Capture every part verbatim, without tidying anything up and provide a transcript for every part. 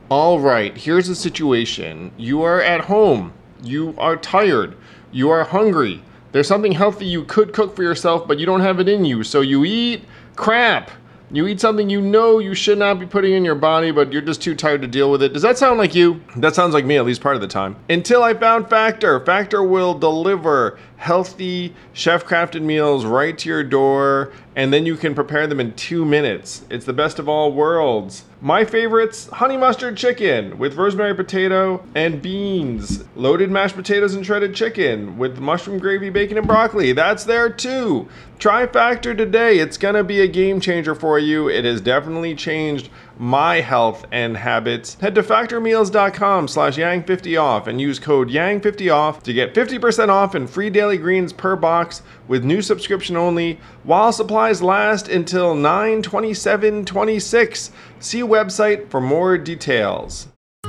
All right, here's the situation. You are at home. You are tired. You are hungry. There's something healthy you could cook for yourself, but you don't have it in you. So you eat crap. You eat something you know you should not be putting in your body, but you're just too tired to deal with it. Does that sound like you? That sounds like me, at least part of the time. Until I found Factor. Factor will deliver healthy, chef-crafted meals right to your door, and then you can prepare them in two minutes. It's the best of all worlds. My favorites, honey mustard chicken with rosemary potato and beans. Loaded mashed potatoes and shredded chicken with mushroom gravy, bacon, and broccoli. That's there too. Try Factor today. It's gonna be a game changer for you. It has definitely changed my health and habits. Head to factormeals.com slash yang50 off and use code yang fifty off to get fifty percent off and free daily greens per box with new subscription only while supplies last until nine twenty-seven twenty-six. See website for more details.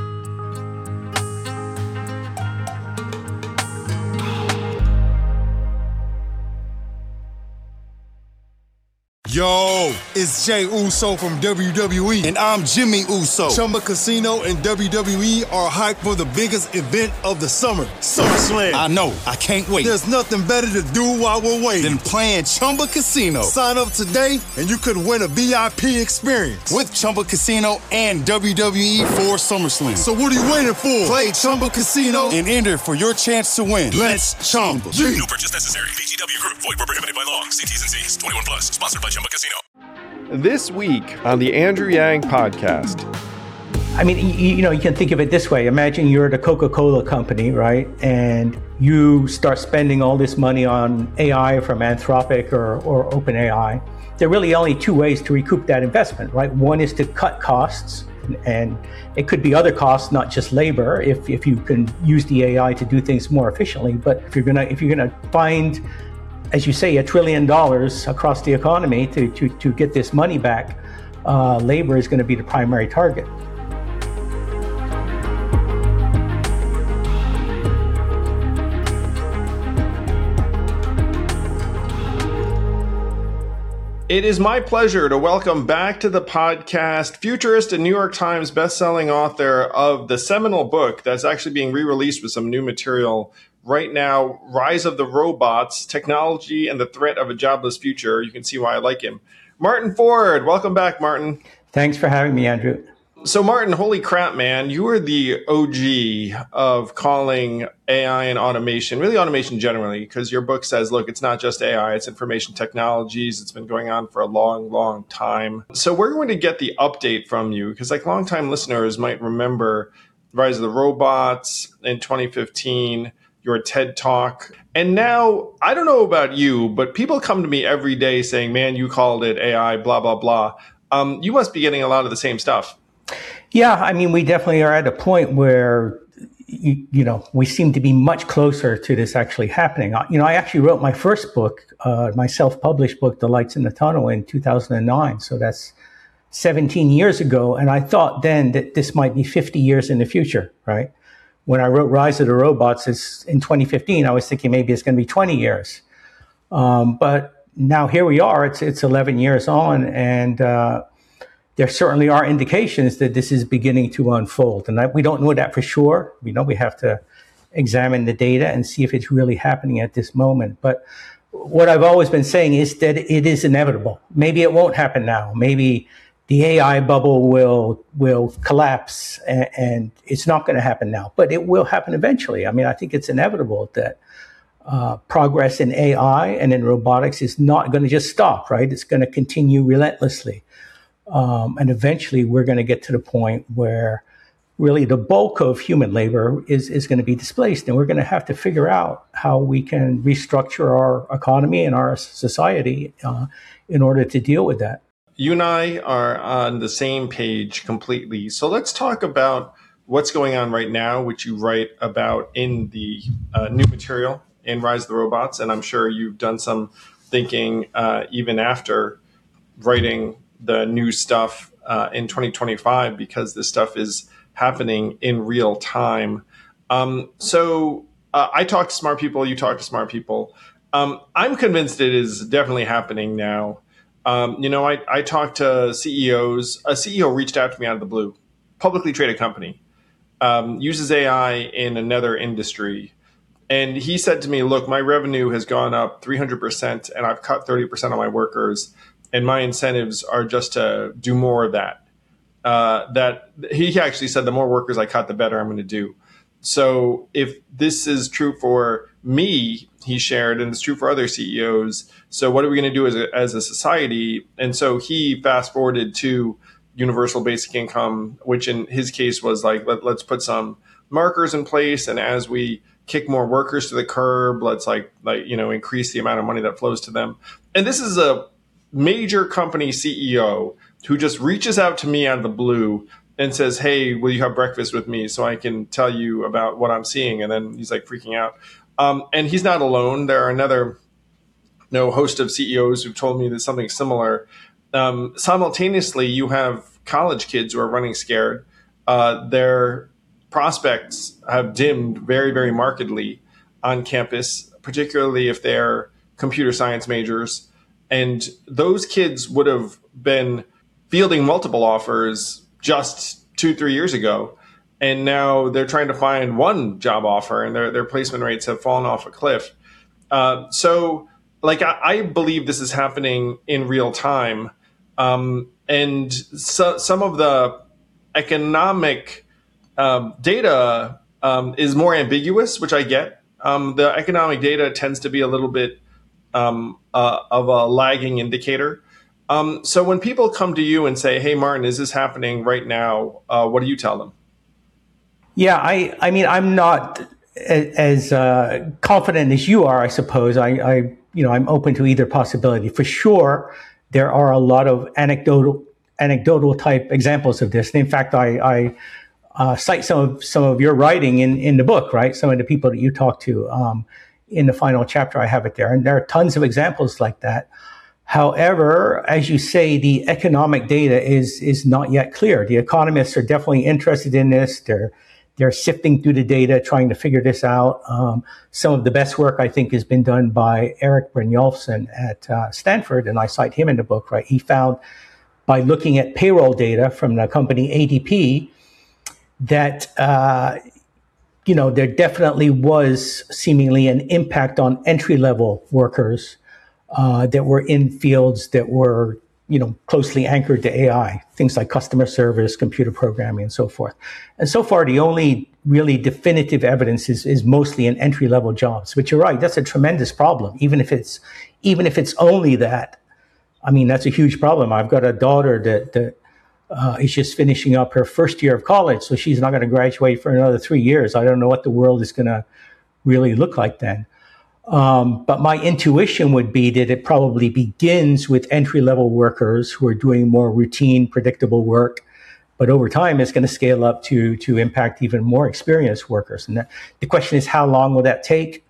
Yo, it's Jay Uso from W W E, and I'm Jimmy Uso. Chumba Casino and W W E are hyped for the biggest event of the summer, SummerSlam. I know, I can't wait. There's nothing better to do while we're waiting than playing Chumba Casino. Sign up today, and you could win a V I P experience with Chumba Casino and W W E for SummerSlam. So what are you waiting for? Play Chumba Casino and enter for your chance to win. Let's Chumba. Yeah. No purchase necessary. V G W Group. Void where prohibited by law. See T's and C's. twenty-one plus. Sponsored by Chumba Casino. This week on the Andrew Yang Podcast. I mean, you, you know, you can think of it this way. Imagine you're the Coca-Cola company, right? And you start spending all this money on A I from Anthropic or, or OpenAI. There are really only two ways to recoup that investment, right? One is to cut costs, and it could be other costs, not just labor, if, if you can use the A I to do things more efficiently. But if you're gonna if you're gonna find, as you say, a trillion dollars across the economy to, to, to get this money back, uh, labor is going to be the primary target. It is my pleasure to welcome back to the podcast futurist and New York Times bestselling author of the seminal book that's actually being re-released with some new material right now, Rise of the Robots, Technology and the Threat of a Jobless Future. You can see why I like him. Martin Ford, welcome back, Martin. Thanks for having me, Andrew. So, Martin, holy crap, man, you are the O G of calling A I and automation, really automation generally, because your book says, look, it's not just A I, it's information technologies. It's been going on for a long, long time. So we're going to get the update from you, because like longtime listeners might remember Rise of the Robots in twenty fifteen, your TED Talk. And now, I don't know about you, but people come to me every day saying, man, you called it A I, blah, blah, blah. Um, you must be getting a lot of the same stuff. Yeah, I mean, we definitely are at a point where, you, you know, we seem to be much closer to this actually happening. You know, I actually wrote my first book, uh, my self-published book, The Lights in the Tunnel, in two thousand nine. So that's seventeen years ago. And I thought then that this might be fifty years in the future, right? When I wrote Rise of the Robots it's in twenty fifteen, I was thinking maybe it's going to be twenty years. Um, but now here we are, it's it's eleven years on, and uh, there certainly are indications that this is beginning to unfold. And I, we don't know that for sure. We know we have to examine the data and see if it's really happening at this moment. But what I've always been saying is that it is inevitable. Maybe it won't happen now. Maybe the A I bubble will will collapse, and, and it's not going to happen now. But it will happen eventually. I mean, I think it's inevitable that uh, progress in A I and in robotics is not going to just stop, right? It's going to continue relentlessly. Um, and eventually we're going to get to the point where really the bulk of human labor is, is going to be displaced. And we're going to have to figure out how we can restructure our economy and our society uh, in order to deal with that. You and I are on the same page completely. So let's talk about what's going on right now, which you write about in the uh, new material in Rise of the Robots. And I'm sure you've done some thinking uh, even after writing the new stuff uh, in twenty twenty-five, because this stuff is happening in real time. Um, so uh, I talk to smart people, you talk to smart people. Um, I'm convinced it is definitely happening now. Um, you know, I, I talked to C E Os. A C E O reached out to me out of the blue publicly traded company, um, uses A I in another industry. And he said to me, look, my revenue has gone up three hundred percent and I've cut thirty percent of my workers. And my incentives are just to do more of that. Uh, that he actually said the more workers I cut, the better I'm going to do. So if this is true for me, he shared, and it's true for other C E Os. So what are we going to do as a, as a society? And so he fast forwarded to universal basic income, which in his case was like, let, let's put some markers in place. And as we kick more workers to the curb, let's like, like, you know, increase the amount of money that flows to them. And this is a major company C E O who just reaches out to me out of the blue and says, hey, will you have breakfast with me so I can tell you about what I'm seeing? And then he's like freaking out. Um, and he's not alone. There are another you know, host of C E Os who've told me that something similar. Um, simultaneously, you have college kids who are running scared. Uh, their prospects have dimmed very, very markedly on campus, particularly if they're computer science majors. And those kids would have been fielding multiple offers just two, three years ago. And now they're trying to find one job offer and their, their placement rates have fallen off a cliff. Uh, so like, I, I believe this is happening in real time. Um, and so, some of the economic um, data um, is more ambiguous, which I get. Um, the economic data tends to be a little bit um, uh, of a lagging indicator. Um, so when people come to you and say, hey, Martin, is this happening right now? Uh, what do you tell them? Yeah, I, I mean, I'm not as uh, confident as you are, I suppose. I, I, you know, I'm open to either possibility. For sure, there are a lot of anecdotal, anecdotal type examples of this. And in fact, I, I uh, cite some of some of your writing in, in the book, right? Some of the people that you talk to um, in the final chapter. I have it there, and there are tons of examples like that. However, as you say, the economic data is is not yet clear. The economists are definitely interested in this. They're they're sifting through the data, trying to figure this out. Um, some of the best work, I think, has been done by Eric Brynjolfsson at uh, Stanford, and I cite him in the book. Right, he found by looking at payroll data from the company A D P that uh, you know there definitely was seemingly an impact on entry level workers. Uh, that were in fields that were, you know, closely anchored to A I, things like customer service, computer programming, and so forth. And so far, the only really definitive evidence is, is mostly in entry-level jobs. But you're right, that's a tremendous problem. Even if it's, even if it's only that, I mean, that's a huge problem. I've got a daughter that, that uh, is just finishing up her first year of college, so she's not going to graduate for another three years. I don't know what the world is going to really look like then. Um, but my intuition would be that it probably begins with entry-level workers who are doing more routine, predictable work. But over time, it's going to scale up to to impact even more experienced workers. And that, the question is, how long will that take?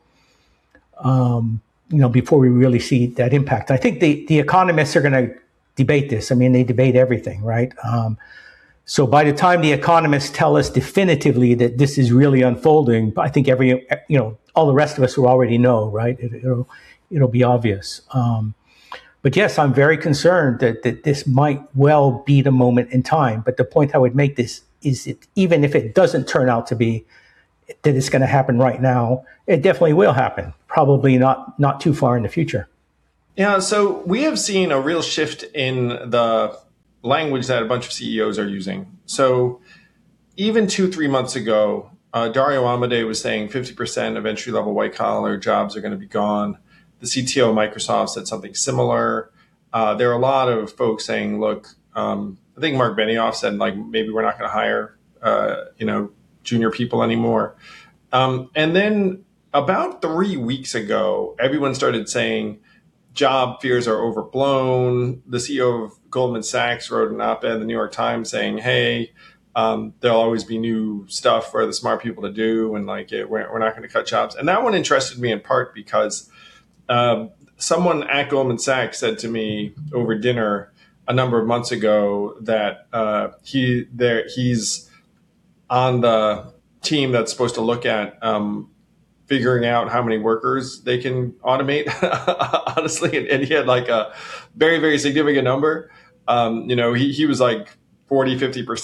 Um, you know, before we really see that impact. I think the the economists are going to debate this. I mean, they debate everything, right? Um, so by the time the economists tell us definitively that this is really unfolding, I think every you know. all the rest of us will already know, right? It, it'll, it'll be obvious. Um, but yes, I'm very concerned that, that this might well be the moment in time. But the point I would make this is that even if it doesn't turn out to be that it's going to happen right now, it definitely will happen. Probably not, not too far in the future. Yeah, so we have seen a real shift in the language that a bunch of C E Os are using. So even two, three months ago, Uh, Dario Amodei was saying fifty percent of entry-level white-collar jobs are going to be gone. The C T O of Microsoft said something similar. Uh, there are a lot of folks saying, look, um, I think Mark Benioff said, like, maybe we're not going to hire, uh, you know, junior people anymore. Um, and then about three weeks ago, everyone started saying job fears are overblown. The C E O of Goldman Sachs wrote an op-ed in the New York Times saying, hey, Um, there'll always be new stuff for the smart people to do, and like it, we're, we're not going to cut jobs. And that one interested me in part because um, someone at Goldman Sachs said to me over dinner a number of months ago that uh, he there he's on the team that's supposed to look at um, figuring out how many workers they can automate. Honestly, and, and he had like a very very significant number. Um, you know, he he was like forty, fifty percent.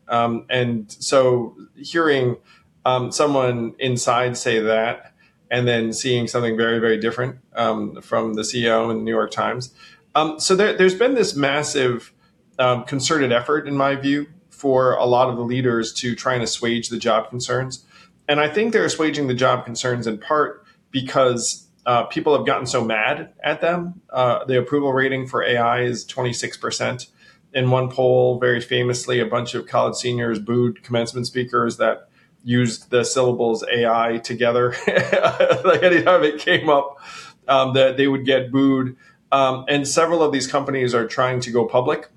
Um, and so hearing um, someone inside say that, and then seeing something very, very different um, from the C E O in the New York Times. Um, so there, there's been this massive um, concerted effort, in my view, for a lot of the leaders to try and assuage the job concerns. And I think they're assuaging the job concerns in part because uh, people have gotten so mad at them. Uh, the approval rating for A I is twenty-six percent. In one poll, very famously, a bunch of college seniors booed commencement speakers that used the syllables A I together. Like anytime it came up, um, that they would get booed. Um, and several of these companies are trying to go public.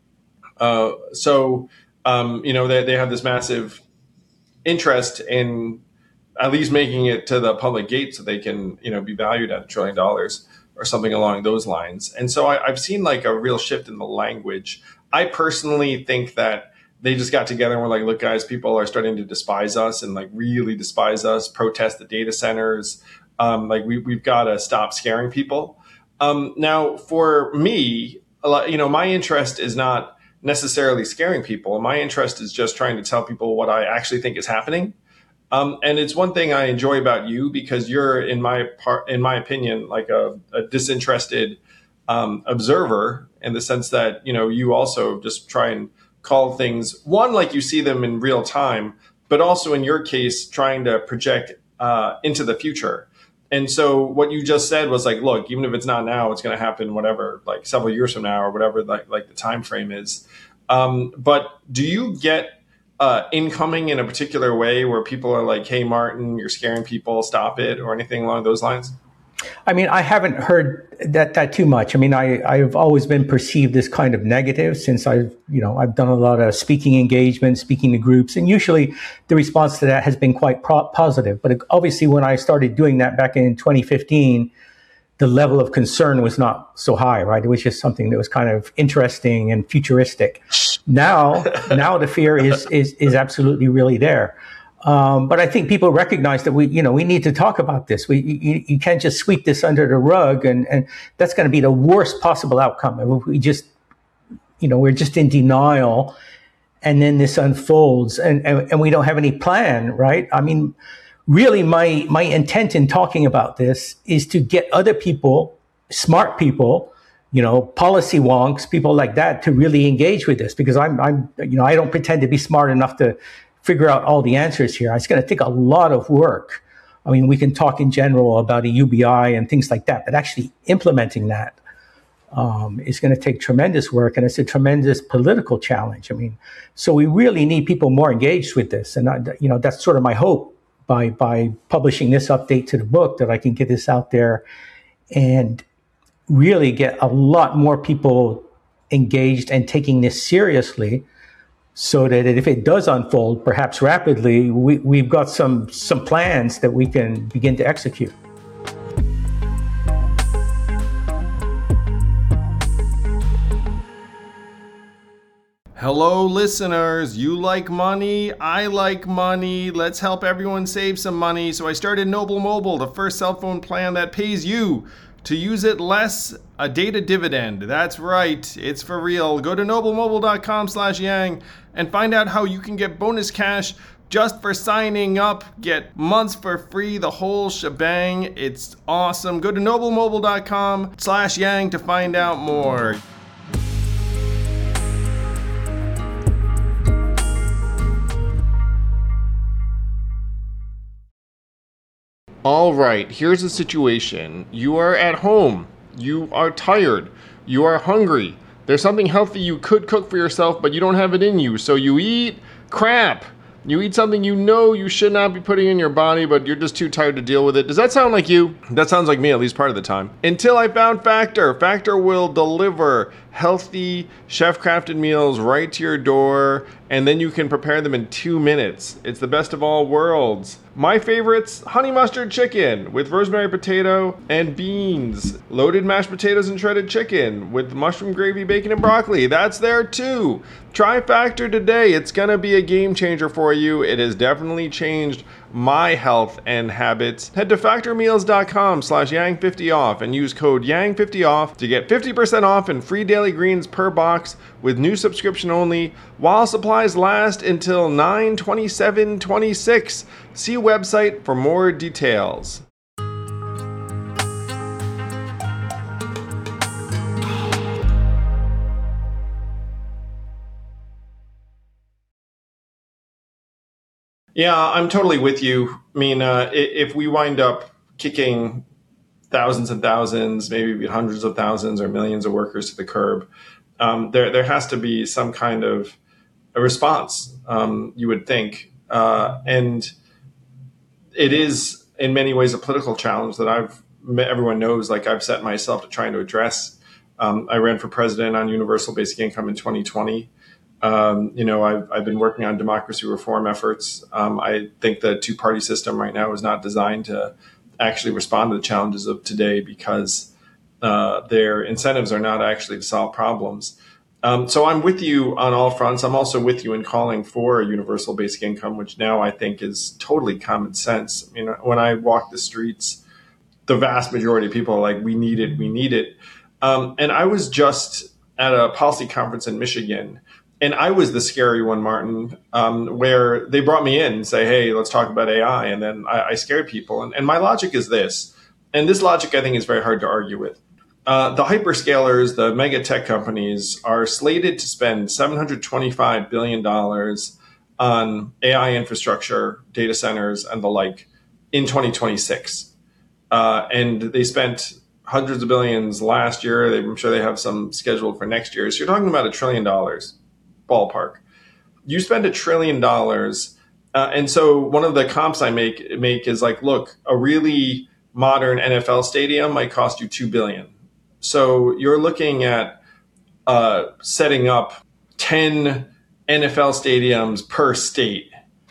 Uh, so, um, you know, they, they have this massive interest in at least making it to the public gate so they can, you know, be valued at a trillion dollars or something along those lines. And so I, I've seen like a real shift in the language. I personally think that they just got together and were like, look, guys, people are starting to despise us and like really despise us, protest the data centers. Um, like we, we've got to stop scaring people. Um, now, for me, a lot, you know, my interest is not necessarily scaring people. My interest is just trying to tell people what I actually think is happening. Um, and it's one thing I enjoy about you because you're, in my part, in my opinion, like a, a disinterested um, observer in the sense that, you know, you also just try and call things, one, like you see them in real time, but also in your case, trying to project uh, into the future. And so what you just said was like, look, even if it's not now, it's going to happen, whatever, like several years from now or whatever, like, like the time frame is. Um, but do you get uh, incoming in a particular way where people are like, hey, Martin, you're scaring people, stop it, or anything along those lines? I mean, I haven't heard that that too much. I mean, I, I've always been perceived as kind of negative since I've, you know, I've done a lot of speaking engagements, speaking to groups, and usually the response to that has been quite pro- positive. But obviously, when I started doing that back in twenty fifteen, the level of concern was not so high, right? It was just something that was kind of interesting and futuristic. Now, now the fear is is is absolutely really there. Um, but I think people recognize that we, you know, we need to talk about this. We, you, you can't just sweep this under the rug, and, and that's going to be the worst possible outcome. If we just, you know, we're just in denial, and then this unfolds, and, and, and we don't have any plan, right? I mean, really, my my intent in talking about this is to get other people, smart people, you know, policy wonks, people like that, to really engage with this, because I'm, I'm, you know, I don't pretend to be smart enough to figure out all the answers here. It's going to take a lot of work. I mean, we can talk in general about a U B I and things like that, but actually implementing that um, is going to take tremendous work, and it's a tremendous political challenge. I mean, so we really need people more engaged with this, and I, you know, that's sort of my hope by by publishing this update to the book, that I can get this out there and really get a lot more people engaged and taking this seriously, so that if it does unfold, perhaps rapidly, we, we've got some some plans that we can begin to execute. Hello, listeners. You like money? I like money. Let's help everyone save some money. So I started Noble Mobile, the first cell phone plan that pays you to use it less, a data dividend. That's right. It's for real. Go to noblemobile.com slash yang and find out how you can get bonus cash just for signing up. Get months for free, the whole shebang. It's awesome. Go to noblemobile.com slash yang to find out more. All right, here's the situation. You are at home. You are tired. You are hungry. There's something healthy you could cook for yourself, but you don't have it in you. So you eat crap. You eat something you know you should not be putting in your body, but you're just too tired to deal with it. Does that sound like you? That sounds like me, at least part of the time. Until I found Factor. Factor will deliver healthy, chef-crafted meals right to your door, and then you can prepare them in two minutes. It's the best of all worlds. My favorites, honey mustard chicken with rosemary potato and beans. Loaded mashed potatoes and shredded chicken with mushroom gravy, bacon, and broccoli. That's there too. Try Factor today. It's gonna be a game changer for you. It has definitely changed my health and habits, head to factormeals.com slash yang50off and use code yang fifty off to get fifty percent off and free daily greens per box with new subscription only while supplies last until nine twenty-seven twenty-six. See website for more details. Yeah, I'm totally with you. I mean, uh, if we wind up kicking thousands and thousands, maybe hundreds of thousands or millions of workers to the curb, um, there there has to be some kind of a response, um, you would think. Uh, and it is, in many ways, a political challenge that I've everyone knows, like I've set myself to trying to address. Um, I ran for president on universal basic income in twenty twenty. Um, you know, I've, I've been working on democracy reform efforts. Um, I think the two-party system right now is not designed to actually respond to the challenges of today because uh, their incentives are not actually to solve problems. Um, so I'm with you on all fronts. I'm also with you in calling for a universal basic income, which now I think is totally common sense. You know, when I walk the streets, the vast majority of people are like, we need it, we need it. Um, and I was just at a policy conference in Michigan. And I was the scary one, Martin, um, where they brought me in and say, hey, let's talk about A I. And then I, I scared people. And, and my logic is this. And this logic, I think, is very hard to argue with. Uh, the hyperscalers, the mega tech companies, are slated to spend seven hundred twenty-five billion dollars on A I infrastructure, data centers, and the like in twenty twenty-six. Uh, and they spent hundreds of billions last year. I'm sure they have some scheduled for next year. So you're talking about a trillion dollars. Ballpark. You spend a trillion dollars. Uh, and so one of the comps I make make is like, look, a really modern N F L stadium might cost you two billion dollars. So you're looking at uh, setting up ten N F L stadiums per state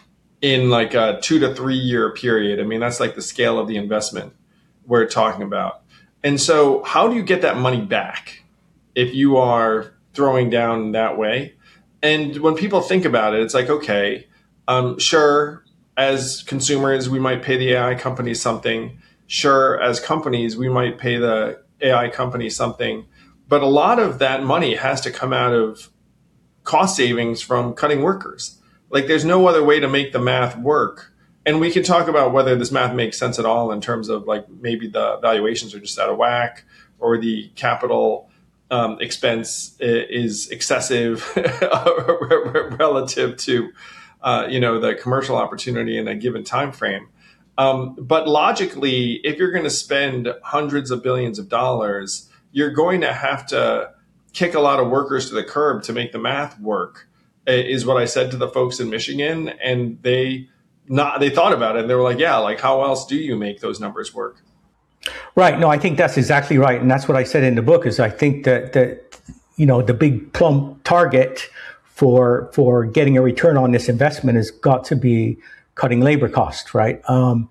in like a two to three year period. I mean, that's like the scale of the investment we're talking about. And so how do you get that money back if you are throwing down that way? And when people think about it, it's like, okay, um, sure, as consumers, we might pay the A I companies something. Sure, as companies, we might pay the A I companies something. But a lot of that money has to come out of cost savings from cutting workers. Like there's no other way to make the math work. And we can talk about whether this math makes sense at all in terms of like maybe the valuations are just out of whack or the capital Um, expense is excessive relative to, uh, you know, the commercial opportunity in a given time frame. Um, but logically, if you're going to spend hundreds of billions of dollars, you're going to have to kick a lot of workers to the curb to make the math work, is what I said to the folks in Michigan. And they not they thought about it and they were like, yeah, like how else do you make those numbers work? Right. No, I think that's exactly right. And that's what I said in the book is I think that, that you know, the big plumb target for for getting a return on this investment has got to be cutting labor costs, right? Um,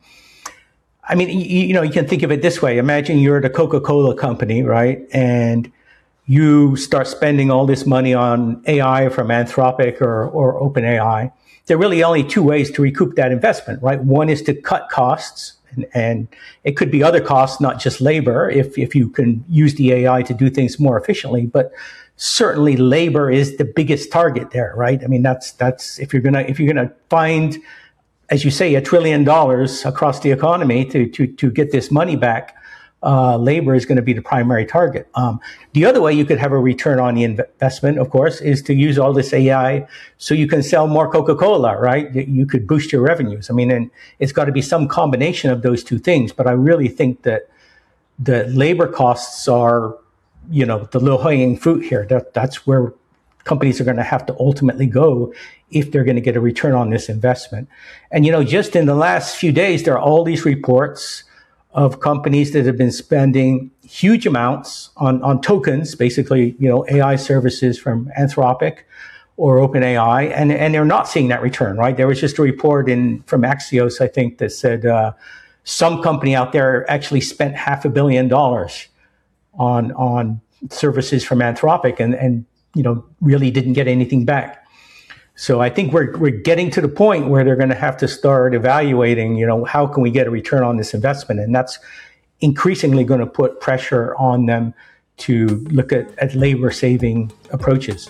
I mean, you, you know, you can think of it this way. Imagine you're at a Coca-Cola company, right? And you start spending all this money on A I from Anthropic or, or OpenAI. There are really only two ways to recoup that investment, right? One is to cut costs. And, and it could be other costs, not just labor, if, if you can use the A I to do things more efficiently. But certainly labor is the biggest target there, right? I mean, that's that's if you're gonna if you're gonna find, as you say, a trillion dollars across the economy to to to get this money back, uh, labor is going to be the primary target. Um, the other way you could have a return on the investment, of course, is to use all this A I so you can sell more Coca-Cola, right? You could boost your revenues. I mean, and it's got to be some combination of those two things. But I really think that the labor costs are, you know, the low-hanging fruit here. That that's where companies are going to have to ultimately go if they're going to get a return on this investment. And, you know, just in the last few days, there are all these reports of companies that have been spending huge amounts on, on tokens, basically, you know, A I services from Anthropic or OpenAI, and, and they're not seeing that return, right? There was just a report in from Axios, I think, that said uh, some company out there actually spent half a billion dollars on on services from Anthropic and, and you know, really didn't get anything back. So I think we're we're getting to the point where they're going to have to start evaluating, you know, how can we get a return on this investment? And that's increasingly going to put pressure on them to look at, at labor saving approaches.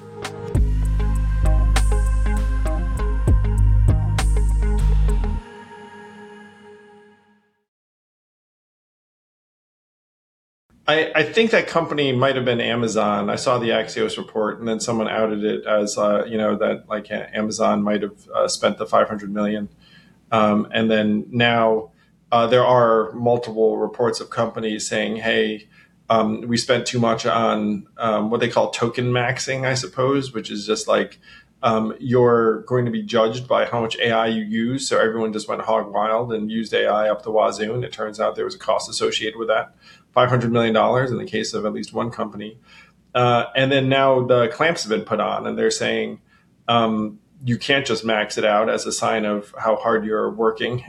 I, I think that company might have been Amazon. I saw the Axios report, and then someone outed it as, uh, you know, that like Amazon might have uh, spent the five hundred million dollars. Um, and then now uh, there are multiple reports of companies saying, hey, um, we spent too much on um, what they call token maxing, I suppose, which is just like um, you're going to be judged by how much A I you use. So everyone just went hog wild and used A I up the wazoo. And it turns out there was a cost associated with that. five hundred million dollars in the case of at least one company. Uh, and then now the clamps have been put on, and they're saying um, you can't just max it out as a sign of how hard you're working.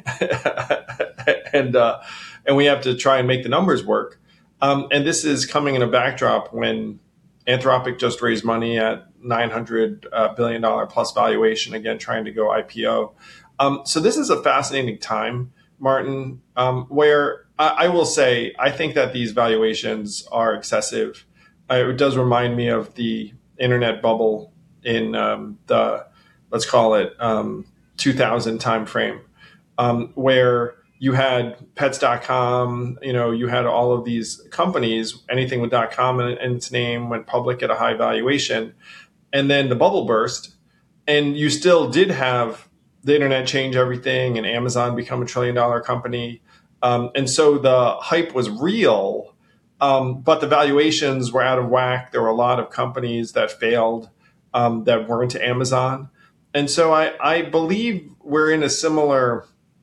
and uh, and we have to try and make the numbers work. Um, and this is coming in a backdrop when Anthropic just raised money at nine hundred billion dollars plus valuation, again, trying to go I P O. Um, so this is a fascinating time, Martin, um, where I, I will say I think that these valuations are excessive. Uh, it does remind me of the internet bubble in um, the, let's call it um, two thousand timeframe, um, where you had pets dot com, you know, you had all of these companies, anything with .com in, in its name went public at a high valuation. And then the bubble burst, and you still did have the internet change everything and Amazon become a trillion dollar company. Um, and so the hype was real, um, but the valuations were out of whack. There were a lot of companies that failed um, that weren't Amazon. And so I, I believe we're in a similar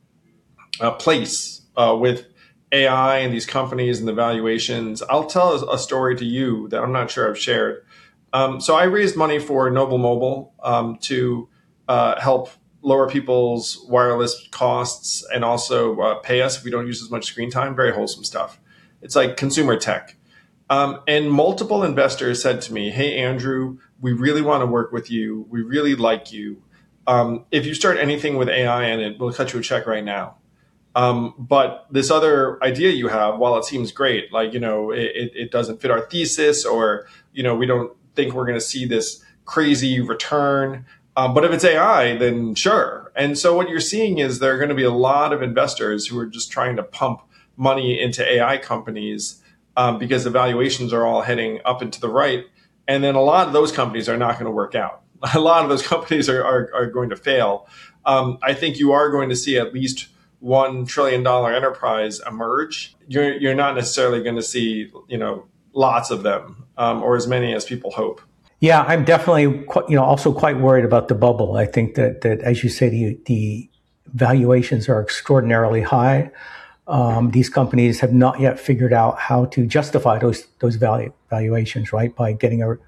uh, place uh, with A I and these companies and the valuations. I'll tell a story to you that I'm not sure I've shared. Um, so I raised money for Noble Mobile um, to uh, help lower people's wireless costs and also uh, pay us if we don't use as much screen time. Very wholesome stuff. It's like consumer tech. Um, and multiple investors said to me, hey, Andrew, we really want to work with you. We really like you. Um, if you start anything with A I in it, we'll cut you a check right now. Um, but this other idea you have, while it seems great, like, you know, it, it doesn't fit our thesis, or, you know, we don't think we're going to see this crazy return. Um, but if it's A I, then sure. And so what you're seeing is there are going to be a lot of investors who are just trying to pump money into A I companies um, because the valuations are all heading up and to the right. And then a lot of those companies are not going to work out. A lot of those companies are, are, are going to fail. Um, I think you are going to see at least one trillion dollar enterprise emerge. You're, you're not necessarily going to see, you know, lots of them um, or as many as people hope. Yeah, I'm definitely, quite, you know, also quite worried about the bubble. I think that, that as you say, the, the valuations are extraordinarily high. Um, these companies have not yet figured out how to justify those those value, valuations, right? By getting a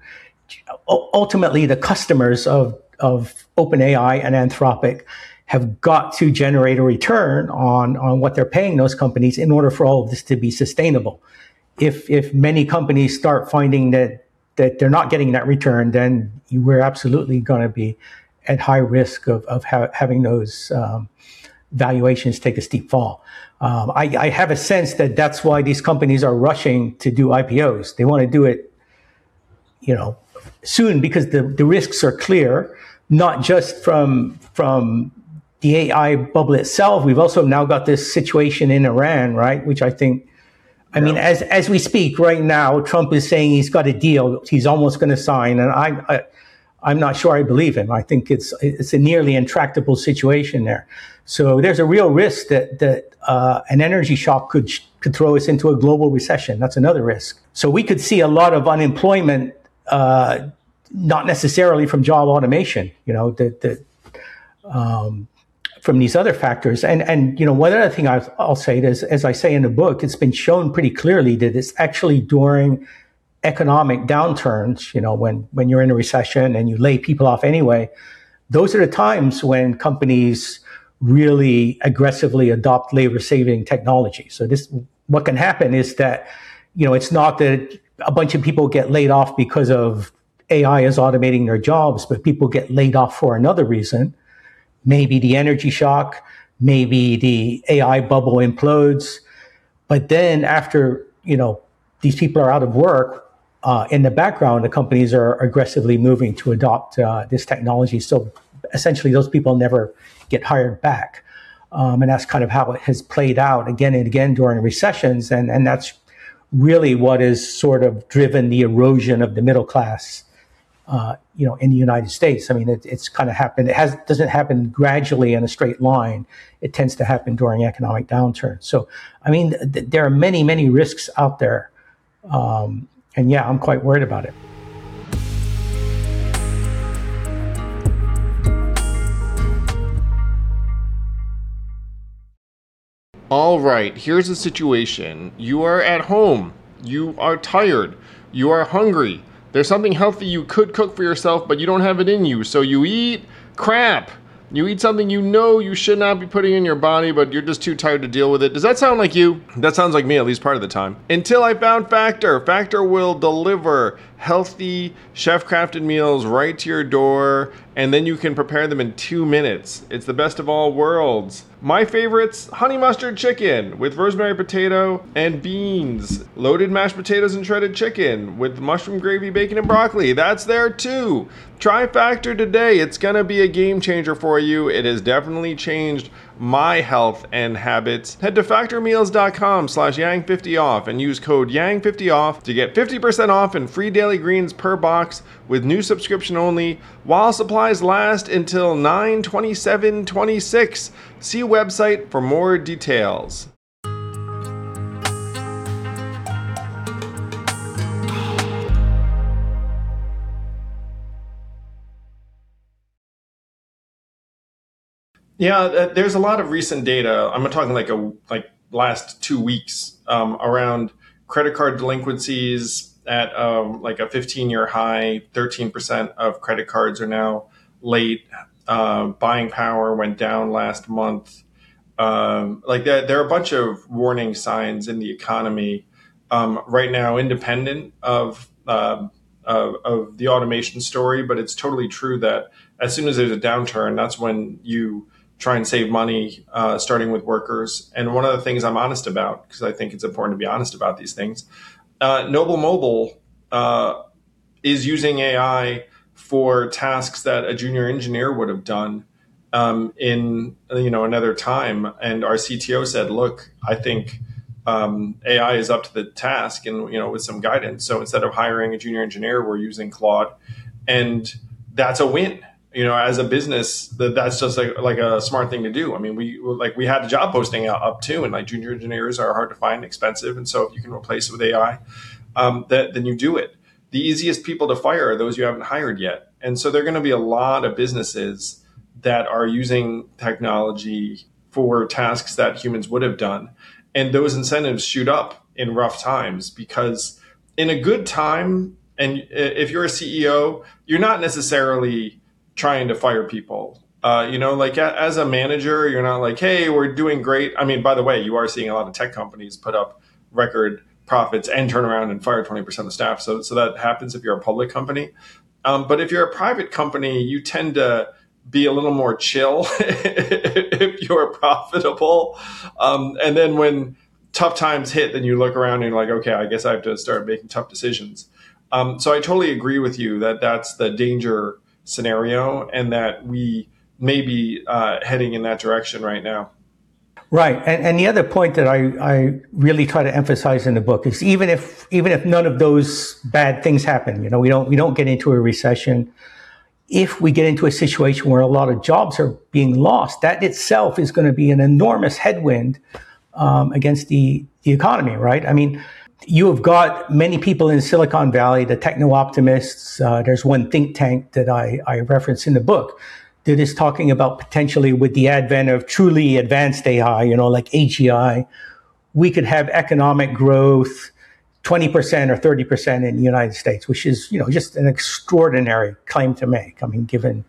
ultimately the customers of of OpenAI and Anthropic have got to generate a return on on what they're paying those companies in order for all of this to be sustainable. If if many companies start finding that that they're not getting that return, then we're absolutely going to be at high risk of, of ha- having those um, valuations take a steep fall. Um, I, I have a sense that that's why these companies are rushing to do I P Os. They want to do it, you know, soon because the, the risks are clear, not just from from the A I bubble itself. We've also now got this situation in Iran, right, which I think, I mean, as as we speak right now, Trump is saying he's got a deal he's almost going to sign, and I, I, I'm not sure I believe him. I think it's it's a nearly intractable situation there. So there's a real risk that that uh, an energy shock could could throw us into a global recession. That's another risk. So we could see a lot of unemployment, uh, not necessarily from job automation. You know, that that. Um, from these other factors. And, and you know, one other thing I'll, I'll say is, as I say in the book, it's been shown pretty clearly that it's actually during economic downturns, you know, when, when you're in a recession and you lay people off anyway, those are the times when companies really aggressively adopt labor-saving technology. So this, what can happen is that, you know, it's not that a bunch of people get laid off because of A I is automating their jobs, but people get laid off for another reason. Maybe the energy shock, maybe the A I bubble implodes. But then after, you know, these people are out of work, uh, in the background, the companies are aggressively moving to adopt uh, this technology. So essentially those people never get hired back. Um, and that's kind of how it has played out again and again during recessions. And, and that's really what has sort of driven the erosion of the middle class, uh, you know, in the United States. I mean, it, it's kind of happened. It has, doesn't happen gradually in a straight line. It tends to happen during economic downturns. So, I mean, th- there are many, many risks out there. Um, and yeah, I'm quite worried about it. All right, here's the situation. You are at home. You are tired. You are hungry. There's something healthy you could cook for yourself, but you don't have it in you. So you eat crap. You eat something you know you should not be putting in your body, but you're just too tired to deal with it. Does that sound like you? That sounds like me, at least part of the time. Until I found Factor. Factor will deliver healthy, chef-crafted meals right to your door, and then you can prepare them in two minutes. It's the best of all worlds. My favorites, honey mustard chicken with rosemary potato and beans. Loaded mashed potatoes and shredded chicken with mushroom gravy, bacon, and broccoli. That's there too. Try Factor today. It's gonna be a game changer for you. It has definitely changed my health and habits. Head to factormeals.com slash yang50 off and use code yang fifty off to get fifty percent off and free daily greens per box with new subscription only while supplies last until nine twenty-seven twenty-six. See website for more details. Yeah, there's a lot of recent data. I'm talking like a like last two weeks um, around credit card delinquencies at um, like a fifteen-year high. thirteen percent of credit cards are now late. Uh, buying power went down last month. Um, like there, there are a bunch of warning signs in the economy um, right now, independent of, uh, of of the automation story. But it's totally true that as soon as there's a downturn, that's when you try and save money, uh, starting with workers. And one of the things I'm honest about, because I think it's important to be honest about these things, uh, Noble Mobile uh, is using A I for tasks that a junior engineer would have done um, in you know another time. And our C T O said, "Look, I think um, A I is up to the task, and you know with some guidance. So instead of hiring a junior engineer, we're using Claude, and that's a win." You know, as a business, that that's just like, like a smart thing to do. I mean, we like we had a job posting up too, and like junior engineers are hard to find, expensive, and so if you can replace it with A I, um, that then you do it. The easiest people to fire are those you haven't hired yet, and so there are going to be a lot of businesses that are using technology for tasks that humans would have done, and those incentives shoot up in rough times because in a good time, and if you're a C E O, you're not necessarily trying to fire people. Uh, you know, like a, as a manager, you're not like, hey, we're doing great. I mean, by the way, you are seeing a lot of tech companies put up record profits and turn around and fire twenty percent of the staff. So, so that happens if you're a public company. Um, but if you're a private company, you tend to be a little more chill if you're profitable. Um, and then when tough times hit, then you look around and you're like, okay, I guess I have to start making tough decisions. Um, so I totally agree with you that that's the danger scenario and that we may be uh, heading in that direction right now. Right. And, and the other point that I, I really try to emphasize in the book is even if even if none of those bad things happen, you know, we don't we don't get into a recession. If we get into a situation where a lot of jobs are being lost, that itself is going to be an enormous headwind um, against the, the economy, right? I mean, you have got many people in Silicon Valley, the techno-optimists. Uh, there's one think tank that I, I reference in the book that is talking about potentially with the advent of truly advanced A I, you know, like A G I, we could have economic growth twenty percent or thirty percent in the United States, which is, you know, just an extraordinary claim to make. I mean, given,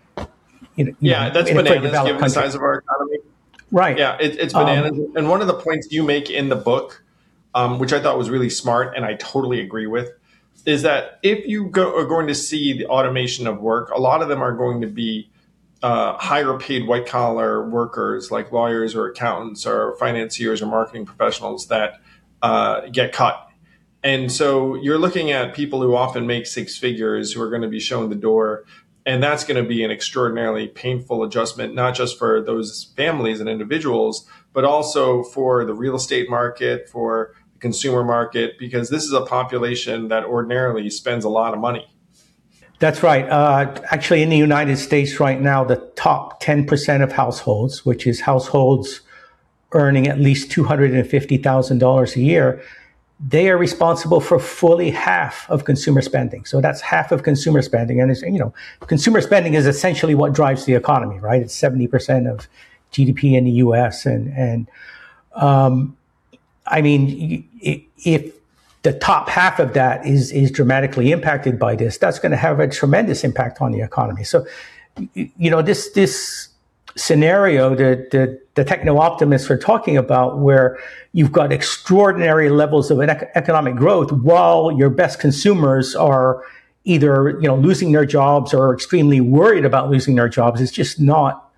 you know, yeah, know, that's bananas given country. The size of our economy. Right. Yeah, it, it's bananas. Um, and one of the points you make in the book, Um, which I thought was really smart, and I totally agree with, is that if you go, are going to see the automation of work, a lot of them are going to be uh, higher paid white collar workers like lawyers or accountants or financiers or marketing professionals that uh, get cut. And so you're looking at people who often make six figures who are going to be shown the door. And that's going to be an extraordinarily painful adjustment, not just for those families and individuals, but also for the real estate market, for the consumer market, because this is a population that ordinarily spends a lot of money. That's right. Uh, actually, in the United States right now, the top ten percent of households, which is households earning at least two hundred fifty thousand dollars a year, they are responsible for fully half of consumer spending. So that's half of consumer spending. And, it's, you know, consumer spending is essentially what drives the economy, right? It's seventy percent of G D P in the U S. And, and um, I mean, if the top half of that is, is dramatically impacted by this, that's going to have a tremendous impact on the economy. So, you know, this, this scenario that, that the techno-optimists are talking about, where you've got extraordinary levels of economic growth while your best consumers are either, you know, losing their jobs or extremely worried about losing their jobs, is just not,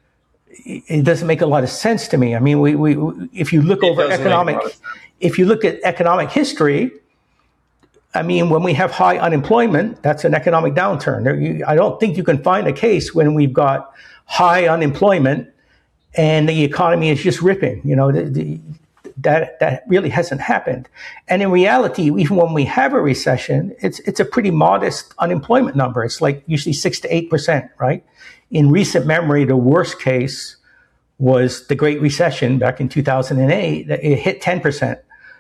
it doesn't make a lot of sense to me. I mean, we, we if you look over economic, if you look at economic history, I mean, when we have high unemployment, that's an economic downturn. I don't think you can find a case when we've got high unemployment and the economy is just ripping. You know, the, the, that that really hasn't happened. And in reality, even when we have a recession, it's it's a pretty modest unemployment number. It's like usually six to eight percent, right? In recent memory, the worst case was the Great Recession back in two thousand eight. It hit ten percent.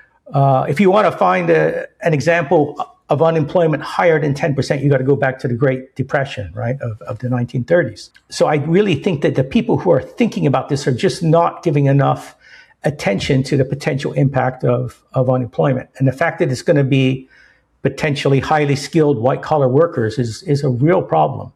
Uh, if you want to find a, an example of unemployment higher than ten percent, you got to go back to the Great Depression, right, of, of the nineteen thirties. So I really think that the people who are thinking about this are just not giving enough attention to the potential impact of, of unemployment. And the fact that it's going to be potentially highly skilled white-collar workers is, is a real problem.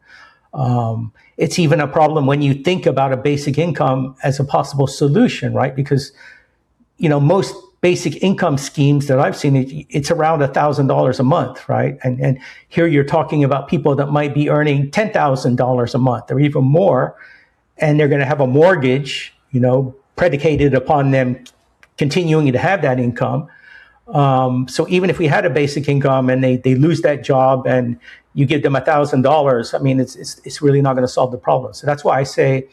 Um, it's even a problem when you think about a basic income as a possible solution, right? Because, you know, most basic income schemes that I've seen, it's around one thousand dollars a month, right? And, and here you're talking about people that might be earning ten thousand dollars a month or even more, and they're going to have a mortgage, you know, predicated upon them continuing to have that income. Um, so even if we had a basic income and they, they lose that job and you give them one thousand dollars, I mean, it's, it's, it's really not going to solve the problem. So that's why I say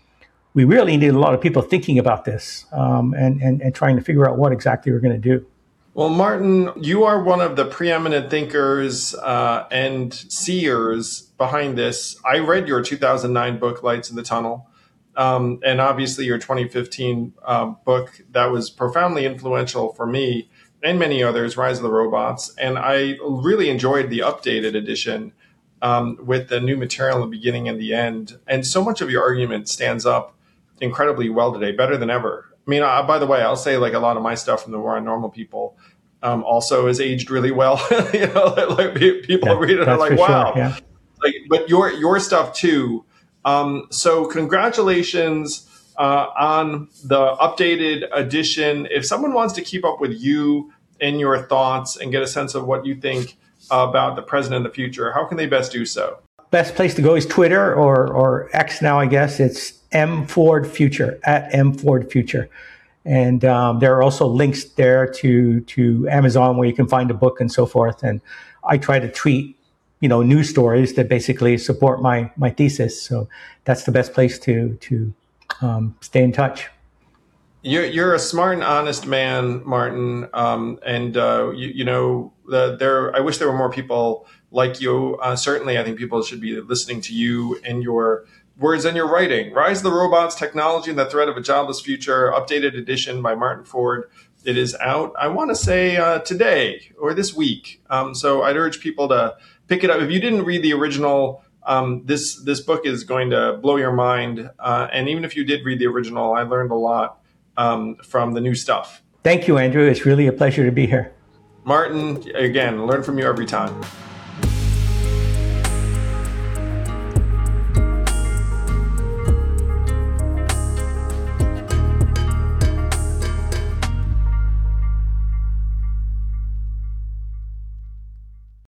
we really need a lot of people thinking about this um, and, and, and trying to figure out what exactly we're going to do. Well, Martin, you are one of the preeminent thinkers uh, and seers behind this. I read your two thousand nine book, Lights in the Tunnel, um, and obviously your twenty fifteen um, book that was profoundly influential for me and many others, Rise of the Robots. And I really enjoyed the updated edition um, with the new material in the beginning and the end. And so much of your argument stands up incredibly well today, better than ever. I mean, uh, by the way, I'll say like a lot of my stuff from the War on Normal People um, also has aged really well. you know, like people yeah, read it and are like, wow. Sure, yeah. Like, but your your stuff too. Um, so congratulations uh, on the updated edition. If someone wants to keep up with you and your thoughts and get a sense of what you think about the present and the future, how can they best do so? Best place to go is Twitter or or X now, I guess. It's M Ford Future, at M Ford Future. And um, there are also links there to to Amazon where you can find a book and so forth. And I try to tweet, you know, news stories that basically support my my thesis. So that's the best place to to um, stay in touch. You're you're a smart and honest man, Martin. Um, and uh, you, you know, the, there. I wish there were more people like you. Uh, certainly, I think people should be listening to you and your words and your writing. Rise of the Robots, Technology and the Threat of a Jobless Future, updated edition by Martin Ford. It is out, I want to say, uh, today or this week. Um, so I'd urge people to pick it up. If you didn't read the original, um, this this book is going to blow your mind. Uh, and even if you did read the original, I learned a lot um, from the new stuff. Thank you, Andrew. It's really a pleasure to be here. Martin, again, learn from you every time.